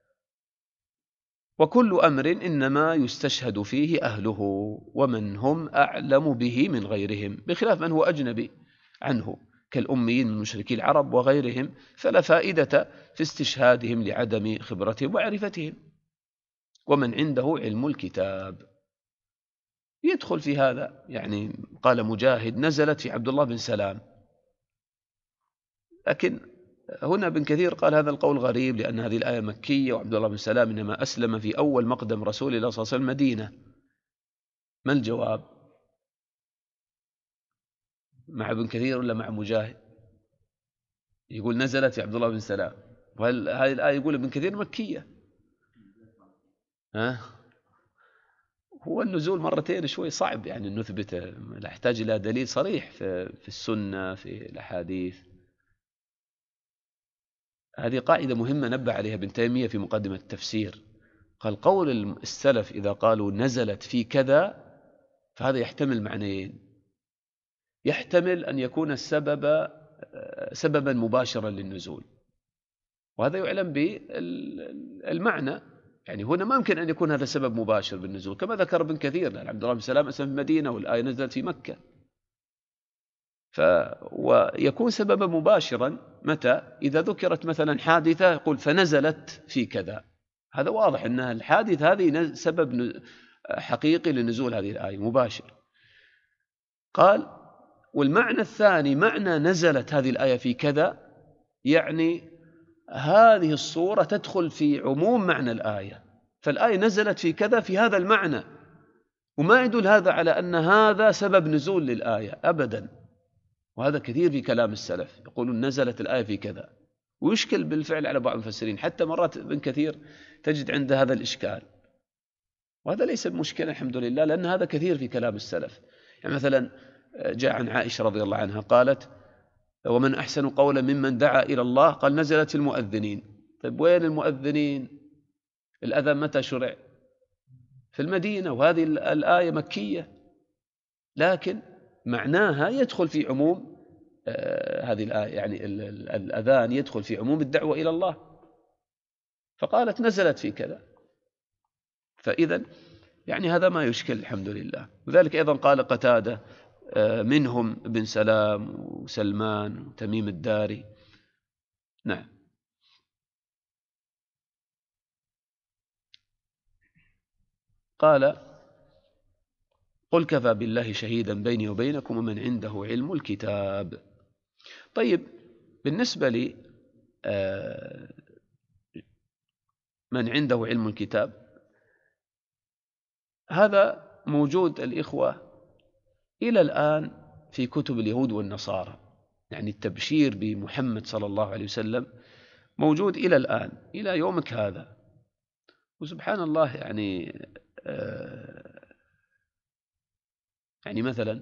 وكل أمر إنما يستشهد فيه أهله، ومن هم أعلم به من غيرهم، بخلاف من هو أجنبي عنه كالأميين من مشركي العرب وغيرهم، فلا فائدة في استشهادهم لعدم خبرتهم وعرفتهم. ومن عنده علم الكتاب يدخل في هذا. يعني قال مجاهد نزلت في عبد الله بن سلام، لكن هنا ابن كثير قال هذا القول غريب لأن هذه الآية مكية، وعبد الله بن سلام إنما أسلم في أول مقدم رسول الله صلى الله عليه وسلم المدينة. ما الجواب؟ مع ابن كثير ولا مع مجاهد؟ يقول نزلت في عبد الله بن سلام، وهل هذه الآية يقول ابن كثير مكية؟ ها؟ هو النزول مرتين شوي صعب يعني نثبته، نحتاج إلى دليل صريح في, في السنة في الأحاديث. هذه قاعدة مهمة نبه عليها ابن تيمية في مقدمة التفسير. قال قول السلف إذا قالوا نزلت في كذا فهذا يحتمل معنيين. يحتمل أن يكون السبب سببا مباشرا للنزول، وهذا يعلم بالمعنى. يعني هنا ما يمكن أن يكون هذا سبب مباشر بالنزول كما ذكر ابن كثير لأن عبد الله بن سلام أسلم في المدينة والآية نزلت في مكة. ف ويكون سببا مباشرا متى؟ إذا ذكرت مثلا حادثة يقول فنزلت في كذا، هذا واضح أن الحادث هذه سبب حقيقي لنزول هذه الآية مباشر. قال والمعنى الثاني معنى نزلت هذه الآية في كذا، يعني هذه الصورة تدخل في عموم معنى الآية، فالآية نزلت في كذا في هذا المعنى، وما يدل هذا على أن هذا سبب نزول للآية أبدا. وهذا كثير في كلام السلف، يقولون نزلت الآية في كذا ويشكل بالفعل على بعض المفسرين، حتى مرات ابن كثير تجد عنده هذا الإشكال، وهذا ليس بمشكلة الحمد لله، لأن هذا كثير في كلام السلف. يعني مثلا جاء عن عائشة رضي الله عنها قالت: ومن أحسن قولا ممن دعا إلى الله، قال: نزلت المؤذنين. طيب وين المؤذنين؟ الأذان متى شرع؟ في المدينة، وهذه الآية مكية، لكن معناها يدخل في عموم آه هذه الآية، يعني الأذان يدخل في عموم الدعوة إلى الله، فقالت نزلت في كذا. فإذا يعني هذا ما يشكل الحمد لله. وذلك أيضا قال قتادة آه منهم ابن سلام وسلمان وتميم الداري. نعم. قال: قل كفى بالله شهيدا بيني وبينكم ومن عنده علم الكتاب. طيب، بالنسبة لي من عنده علم الكتاب، هذا موجود الإخوة إلى الآن في كتب اليهود والنصارى، يعني التبشير بمحمد صلى الله عليه وسلم موجود إلى الآن، إلى يومك هذا. وسبحان الله، يعني يعني مثلا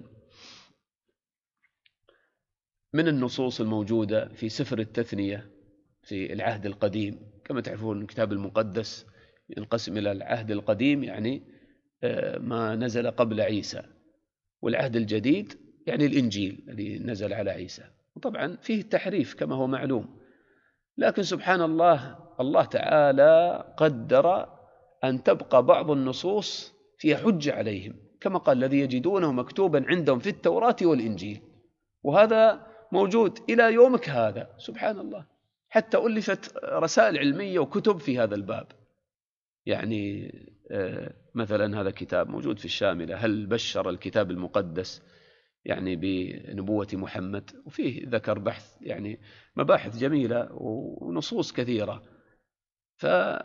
من النصوص الموجودة في سفر التثنية في العهد القديم، كما تعرفون الكتاب المقدس ينقسم إلى العهد القديم يعني ما نزل قبل عيسى، والعهد الجديد يعني الإنجيل الذي نزل على عيسى. وطبعا فيه التحريف كما هو معلوم، لكن سبحان الله، الله تعالى قدر أن تبقى بعض النصوص فيها حجة عليهم، كما قال: الذي يجدونه مكتوبا عندهم في التوراة والإنجيل. وهذا موجود إلى يومك هذا، سبحان الله. حتى ألفت رسائل علمية وكتب في هذا الباب، يعني مثلا هذا كتاب موجود في الشاملة: هل بشر الكتاب المقدس يعني بنبوة محمد، وفيه ذكر بحث يعني مباحث جميلة ونصوص كثيرة. ف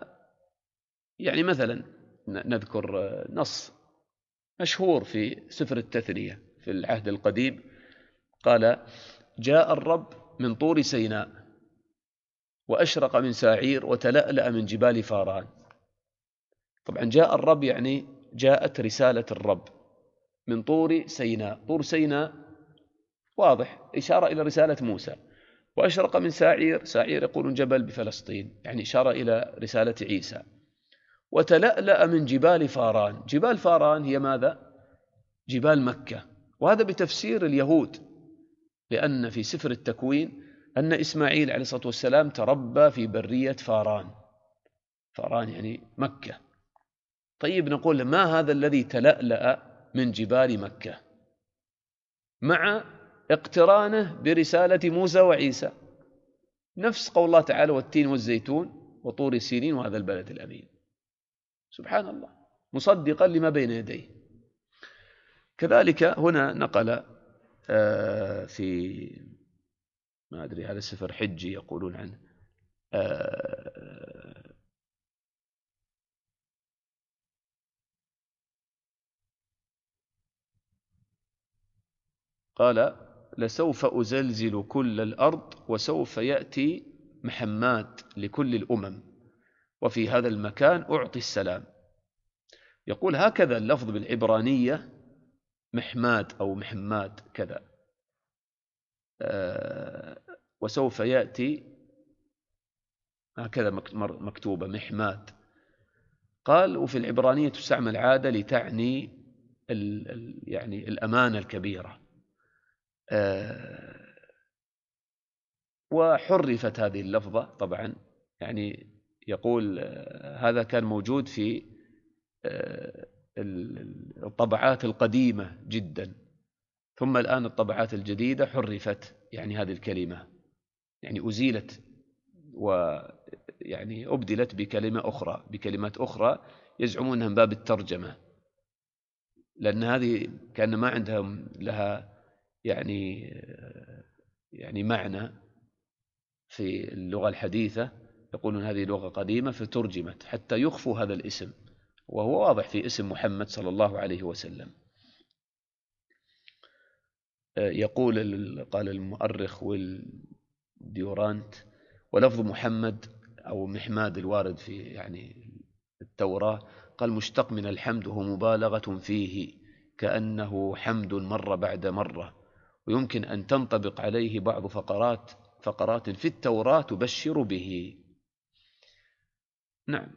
يعني مثلا نذكر نص مشهور في سفر التثنية في العهد القديم، قال: جاء الرب من طور سيناء وأشرق من ساعير وتلألأ من جبال فاران. طبعا جاء الرب يعني جاءت رسالة الرب من طور سيناء، طور سيناء واضح إشارة إلى رسالة موسى. وأشرق من ساعير، ساعير يقولون جبل بفلسطين، يعني إشارة إلى رسالة عيسى. وتلألأ من جبال فاران، جبال فاران هي ماذا؟ جبال مكة. وهذا بتفسير اليهود، لأن في سفر التكوين أن إسماعيل عليه الصلاة والسلام تربى في برية فاران، فاران يعني مكة. طيب نقول: ما هذا الذي تلألأ من جبال مكة؟ مع اقترانه برسالة موسى وعيسى، نفس قول الله تعالى: والتين والزيتون وطور سينين وهذا البلد الأمين. سبحان الله، مصدقا لما بين يديه. كذلك هنا نقل في ما أدري هذا سفر حجي يقولون عنه، قال: لسوف أزلزل كل الأرض وسوف يأتي محماد لكل الأمم وفي هذا المكان أعطي السلام. يقول هكذا اللفظ بالعبرانية محماد أو محماد كذا، أه وسوف يأتي هكذا مكتوبة محماد. قال: وفي العبرانية تستعمل عادة لتعني ال ال يعني الأمانة الكبيرة. أه وحرفت هذه اللفظة طبعا، يعني يقول أه هذا كان موجود في أه الطبعات القديمة جدا، ثم الآن الطبعات الجديدة حرفت يعني هذه الكلمة، يعني أزيلت ويعني أبدلت بكلمة أخرى، بكلمات أخرى يزعمون أنها من باب الترجمة، لأن هذه كان ما عندهم لها يعني يعني معنى في اللغة الحديثة، يقولون هذه لغة قديمة فترجمت حتى يخفوا هذا الاسم، وهو واضح في اسم محمد صلى الله عليه وسلم. يقول قال المؤرخ والديورانت: ولفظ محمد أو محماد الوارد في يعني التوراة قال مشتق من الحمد وهو مبالغة فيه كأنه حمد مرة بعد مرة، ويمكن أن تنطبق عليه بعض فقرات فقرات في التوراة تبشر به. نعم.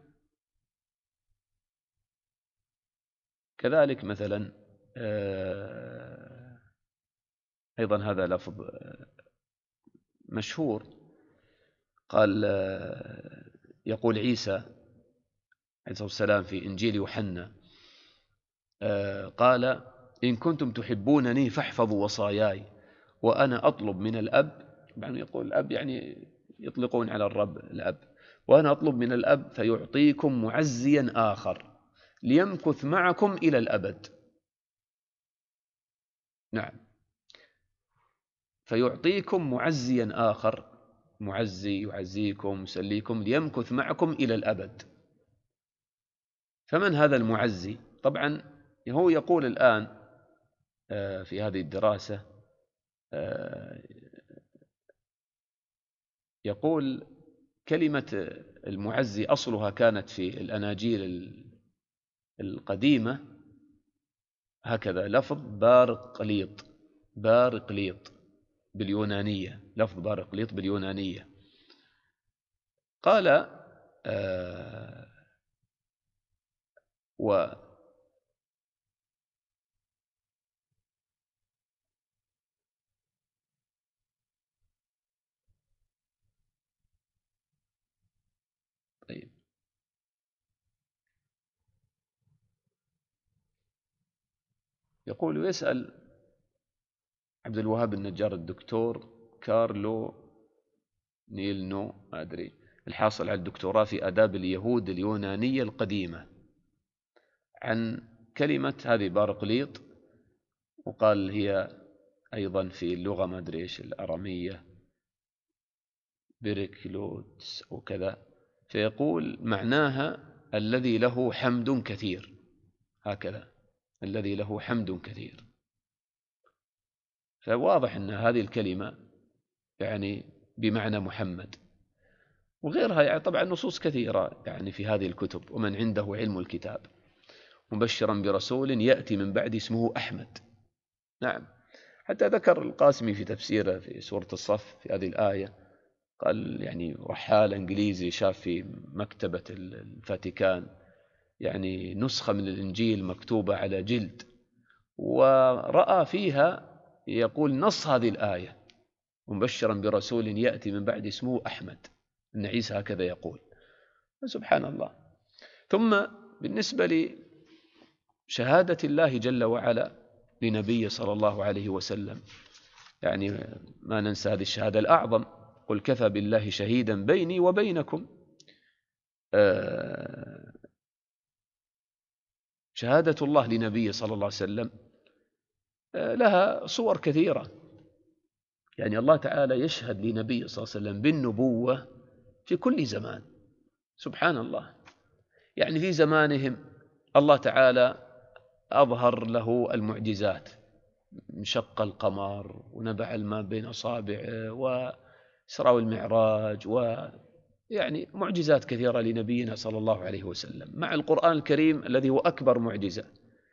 كذلك مثلا أيضا هذا لفظ مشهور، قال يقول عيسى عليه الصلاة والسلام في إنجيل يوحنا قال إن كنتم تحبونني فاحفظوا وصاياي وأنا أطلب من الأب، يعني يقول الأب يعني يطلقون على الرب الأب، وأنا أطلب من الأب فيعطيكم معزيا آخر ليمكث معكم إلى الأبد. نعم، فيعطيكم معزيا آخر، معزي يعزيكم يسليكم ليمكث معكم إلى الأبد. فمن هذا المعزي؟ طبعا هو يقول الآن في هذه الدراسة يقول كلمة المعزي أصلها كانت في الأناجيل القديمة هكذا، لفظ بارقليط، بارقليط باليونانية، لفظ بارقليط باليونانية. قال آه و طيب يقول ويسأل عبد الوهاب النجار الدكتور كارلو نيلنو ما أدري الحاصل على الدكتوراه في آداب اليهود اليونانية القديمة عن كلمة هذه بارقليط، وقال هي أيضا في اللغة ما أدري إيش الأرامية بيركلوتس وكذا، فيقول معناها الذي له حمد كثير، هكذا الذي له حمد كثير. فواضح أن هذه الكلمة يعني بمعنى محمد وغيرها، يعني طبعا نصوص كثيرة يعني في هذه الكتب. ومن عنده علم الكتاب مبشرا برسول يأتي من بعد اسمه أحمد. نعم، حتى ذكر القاسمي في تفسيره في سورة الصف في هذه الآية، قال يعني رحال إنجليزي شاف في مكتبة الفاتيكان يعني نسخة من الإنجيل مكتوبة على جلد، ورأى فيها يقول نص هذه الآية مبشرا برسول يأتي من بعد اسمه أحمد، أن عيسى هكذا يقول. سبحان الله. ثم بالنسبة لشهادة الله جل وعلا لنبيه صلى الله عليه وسلم، يعني ما ننسى هذه الشهادة الأعظم، قل كفى بالله شهيدا بيني وبينكم. شهادة الله لنبيه صلى الله عليه وسلم لها صور كثيرة، يعني الله تعالى يشهد لنبيه صلى الله عليه وسلم بالنبوة في كل زمان. سبحان الله، يعني في زمانهم الله تعالى أظهر له المعجزات، انشق القمر ونبع الماء بين أصابعه وإسراء والمعراج، ويعني معجزات كثيرة لنبينا صلى الله عليه وسلم، مع القرآن الكريم الذي هو أكبر معجزة،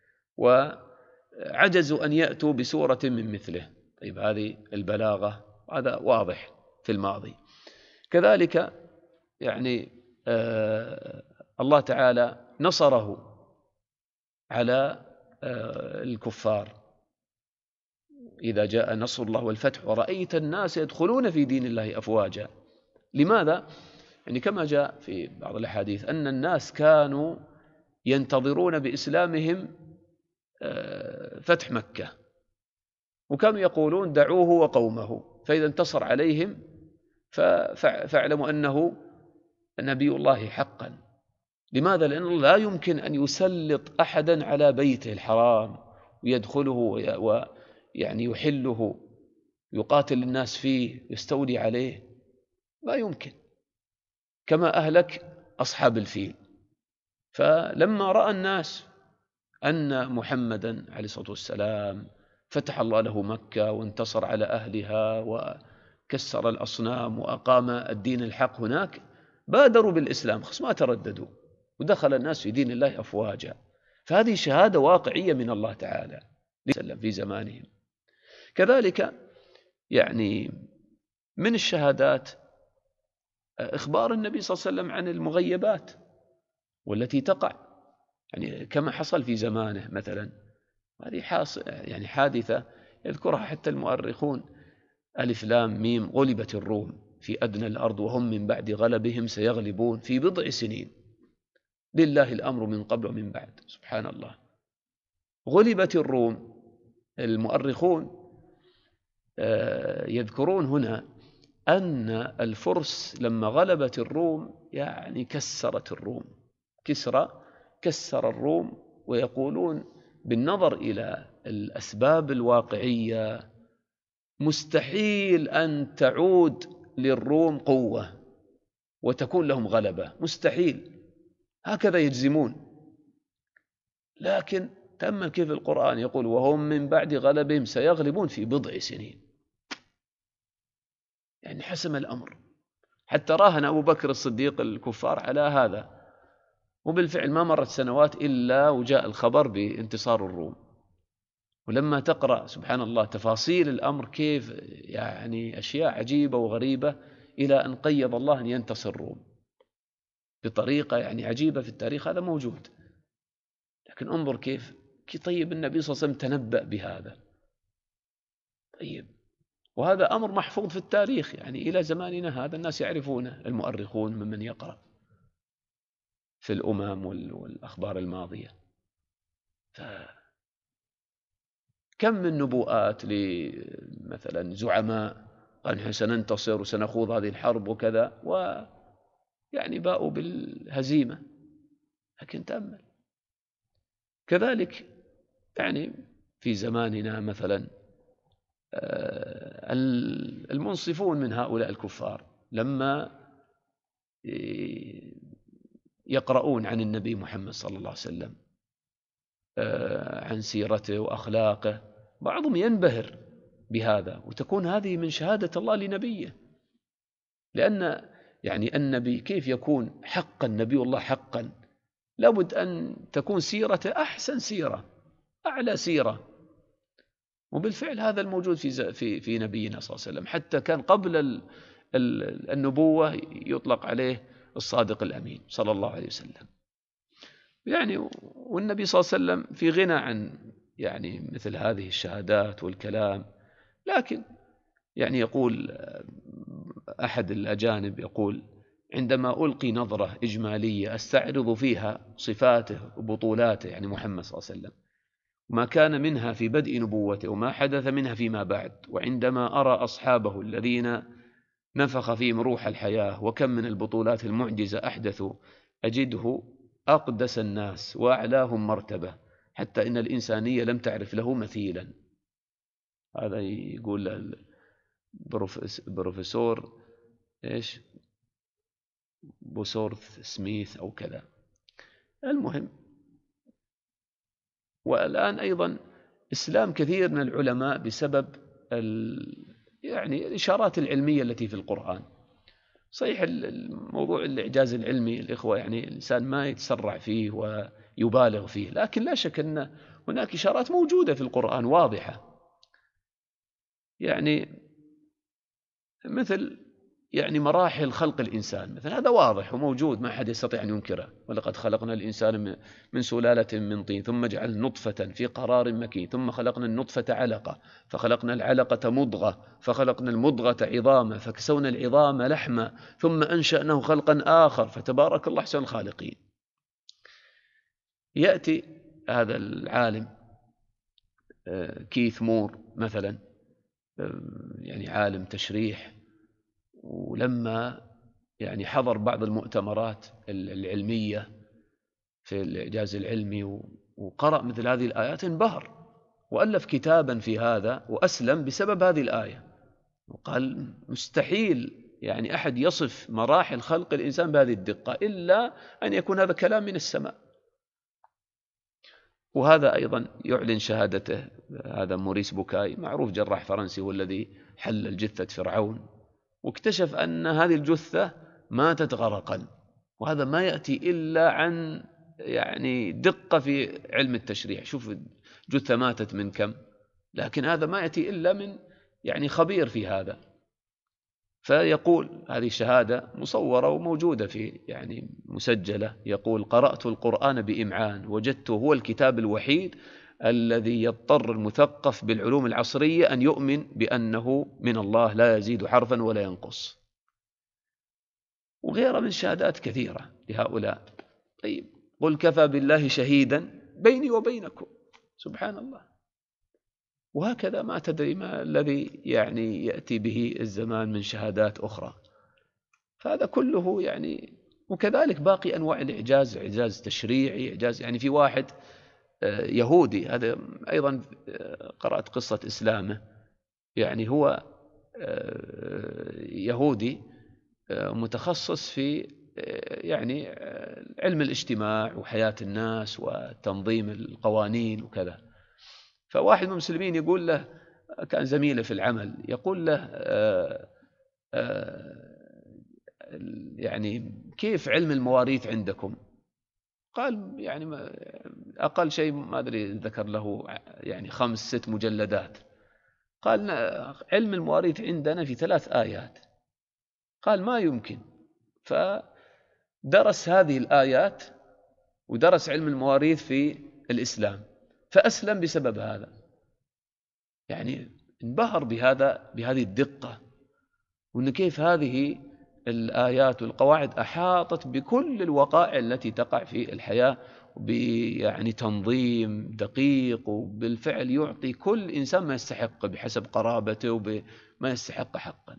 وعجزوا أن يأتوا بسورة من مثله. طيب هذه البلاغة، هذا واضح في الماضي. كذلك يعني آه الله تعالى نصره على آه الكفار إذا جاء نصر الله والفتح ورأيت الناس يدخلون في دين الله أفواجا. لماذا؟ يعني كما جاء في بعض الأحاديث أن الناس كانوا ينتظرون بإسلامهم آه فتح مكة، وكانوا يقولون دعوه وقومه فإذا انتصر عليهم فاعلموا أنه نبي الله حقا. لماذا؟ لأنه لا يمكن أن يسلط أحدا على بيته الحرام ويدخله ويعني يحله يقاتل الناس فيه يستولي عليه، لا يمكن، كما أهلك أصحاب الفيل. فلما رأى الناس أن محمدا عليه الصلاة والسلام فتح الله له مكة وانتصر على أهلها كسر الأصنام وأقام الدين الحق هناك، بادروا بالإسلام، خص ما ترددوا، ودخل الناس في دين الله أفواجا. فهذه شهادة واقعية من الله تعالى في زمانهم. كذلك يعني من الشهادات إخبار النبي صلى الله عليه وسلم عن المغيبات والتي تقع، يعني كما حصل في زمانه مثلا. هذه حاصل يعني حادثة يذكرها حتى المؤرخون: ألف لام ميم غلبت الروم في أدنى الأرض وهم من بعد غلبهم سيغلبون في بضع سنين لله الأمر من قبل ومن بعد. سبحان الله. غلبت الروم. المؤرخون يذكرون هنا أن الفرس لما غلبت الروم يعني كسرت الروم، كسرى كسر الروم، ويقولون بالنظر إلى الأسباب الواقعية مستحيل أن تعود للروم قوة وتكون لهم غلبة، مستحيل، هكذا يجزمون. لكن تأمل كيف القرآن يقول: وهم من بعد غلبهم سيغلبون في بضع سنين. يعني حسم الأمر، حتى راهن أبو بكر الصديق الكفار على هذا، وبالفعل ما مرت سنوات إلا وجاء الخبر بانتصار الروم. ولما تقرأ سبحان الله تفاصيل الأمر كيف يعني أشياء عجيبة وغريبة، إلى أن قيض الله أن ينتصر الروم بطريقة يعني عجيبة في التاريخ، هذا موجود. لكن انظر كيف كي طيب النبي صلى الله عليه وسلم تنبأ بهذا. طيب، وهذا أمر محفوظ في التاريخ يعني إلى زماننا هذا، الناس يعرفونه، المؤرخون ممن يقرأ في الأمم والأخبار الماضية. كم من نبوءات لمثلا زعماء قال نحن سننتصر وسنخوض هذه الحرب وكذا، ويعني باءوا بالهزيمة. لكن تأمل كذلك يعني في زماننا مثلا المنصفون من هؤلاء الكفار لما يقرؤون عن النبي محمد صلى الله عليه وسلم، عن سيرته وأخلاقه، بعضهم ينبهر بهذا، وتكون هذه من شهادة الله لنبيه. لأن يعني النبي كيف يكون حقا نبي الله حقا؟ لابد أن تكون سيرته أحسن سيرة، أعلى سيرة. وبالفعل هذا الموجود في في في نبينا صلى الله عليه وسلم. حتى كان قبل ال ال النبوة يطلق عليه الصادق الأمين صلى الله عليه وسلم. يعني والنبي صلى الله عليه وسلم في غنى عن يعني مثل هذه الشهادات والكلام. لكن يعني يقول أحد الأجانب، يقول: عندما ألقي نظرة إجمالية أستعرض فيها صفاته وبطولاته، يعني محمد صلى الله عليه وسلم، ما كان منها في بدء نبوته وما حدث منها فيما بعد، وعندما أرى أصحابه الذين نفخ فيهم روح الحياة وكم من البطولات المعجزة أحدثوا، أجده أقدس الناس وأعلاهم مرتبة، حتى إن الإنسانية لم تعرف له مثيلا. هذا يقول البروفيسور إيش بوسورث سميث أو كذا. المهم، والآن أيضا إسلام كثير من العلماء بسبب يعني الإشارات العلمية التي في القرآن. صحيح الموضوع الإعجاز العلمي الإخوة يعني الإنسان ما يتسرع فيه ويبالغ فيه، لكن لا شك أن هناك إشارات موجودة في القرآن واضحة، يعني مثل يعني مراحل خلق الإنسان مثلا، هذا واضح وموجود ما حد يستطيع أن ينكره. ولقد خلقنا الإنسان من سلالة من طين ثم جعل نطفة في قرار مكين ثم خلقنا النطفة علقة فخلقنا العلقة مضغة فخلقنا المضغة عظاما فكسونا العظام لحما ثم أنشأناه خلقا آخر فتبارك الله أحسن الخالقين. يأتي هذا العالم كيث مور مثلا، يعني عالم تشريح، ولما يعني حضر بعض المؤتمرات العلمية في الإعجاز العلمي وقرأ مثل هذه الآيات انبهر، وألف كتابا في هذا وأسلم بسبب هذه الآية، وقال مستحيل يعني أحد يصف مراحل خلق الإنسان بهذه الدقة إلا أن يكون هذا كلام من السماء. وهذا أيضا يعلن شهادته هذا موريس بوكاي، معروف جراح فرنسي والذي حلل جثة فرعون واكتشف أن هذه الجثة ماتت غرقا، وهذا ما يأتي إلا عن يعني دقة في علم التشريع. شوف جثة ماتت من كم، لكن هذا ما يأتي إلا من يعني خبير في هذا. فيقول هذه شهادة مصورة وموجودة في يعني مسجلة، يقول: قرأت القرآن بإمعان، وجدته هو الكتاب الوحيد الذي يضطر المثقف بالعلوم العصرية أن يؤمن بأنه من الله لا يزيد حرفا ولا ينقص. وغيره من شهادات كثيرة لهؤلاء. طيب قل كفى بالله شهيدا بيني وبينكم، سبحان الله. وهكذا ما تدري ما الذي يعني يأتي به الزمان من شهادات أخرى. فهذا كله يعني. وكذلك باقي أنواع الإعجاز، إعجاز تشريعي، إعجاز يعني في واحد يهودي، هذا أيضا قرأت قصة إسلامه، يعني هو يهودي متخصص في يعني علم الاجتماع وحياة الناس وتنظيم القوانين وكذا. فواحد من المسلمين يقول له، كان زميله في العمل، يقول له آآ آآ يعني كيف علم المواريث عندكم؟ قال يعني أقل شيء ما أدري ذكر له يعني خمس ست مجلدات. قال علم المواريث عندنا في ثلاث آيات. قال ما يمكن. فدرس هذه الآيات ودرس علم المواريث في الإسلام، فأسلم بسبب هذا. يعني انبهر بهذا بهذه الدقة، وأن كيف هذه الآيات والقواعد أحاطت بكل الوقائع التي تقع في الحياة يعني تنظيم دقيق، وبالفعل يعطي كل إنسان ما يستحق بحسب قرابته وبما يستحق حقا.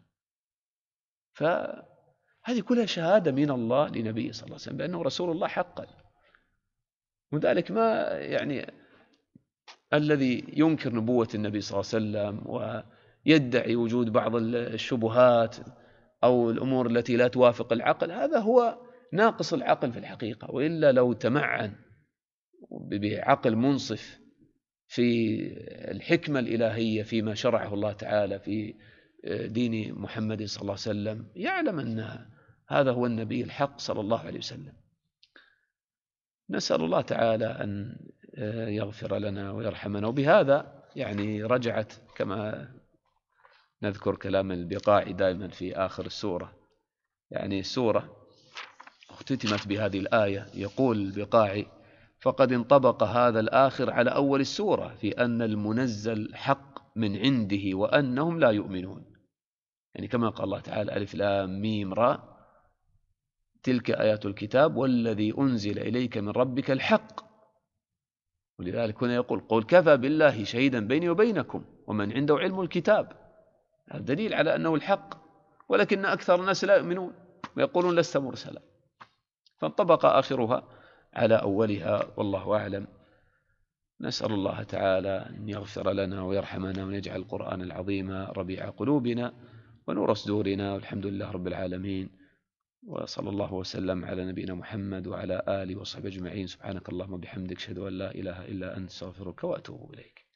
فهذه كلها شهادة من الله لنبي صلى الله عليه وسلم بأنه رسول الله حقا. وذلك ما يعني الذي ينكر نبوة النبي صلى الله عليه وسلم ويدعي وجود بعض الشبهات أو الأمور التي لا توافق العقل، هذا هو ناقص العقل في الحقيقة. وإلا لو تمعن بعقل منصف في الحكمة الإلهية فيما شرعه الله تعالى في دين محمد صلى الله عليه وسلم، يعلم أن هذا هو النبي الحق صلى الله عليه وسلم. نسأل الله تعالى أن يغفر لنا ويرحمنا. وبهذا يعني رجعت، كما نذكر كلام البقاعي دائما في آخر السورة، يعني السورة اختتمت بهذه الآية. يقول البقاعي: فقد انطبق هذا الآخر على أول السورة في أن المنزل حق من عنده وأنهم لا يؤمنون. يعني كما قال الله تعالى: ألف لام ميم را تلك آيات الكتاب والذي أنزل إليك من ربك الحق. ولذلك هنا يقول: قل كفى بالله شهيدا بيني وبينكم ومن عنده علم الكتاب. هذا دليل على أنه الحق، ولكن أكثر الناس لا يؤمنون ويقولون لست مرسلا. فانطبق آخرها على أولها، والله أعلم. نسأل الله تعالى أن يغفر لنا ويرحمنا ويجعل القرآن العظيم ربيع قلوبنا ونور صدورنا، والحمد لله رب العالمين. وصلى الله وسلم على نبينا محمد وعلى آله وصحبه أجمعين. سبحانك اللهم وبحمدك، أشهد أن لا إله إلا أنت، أستغفرك وأتوب إليك.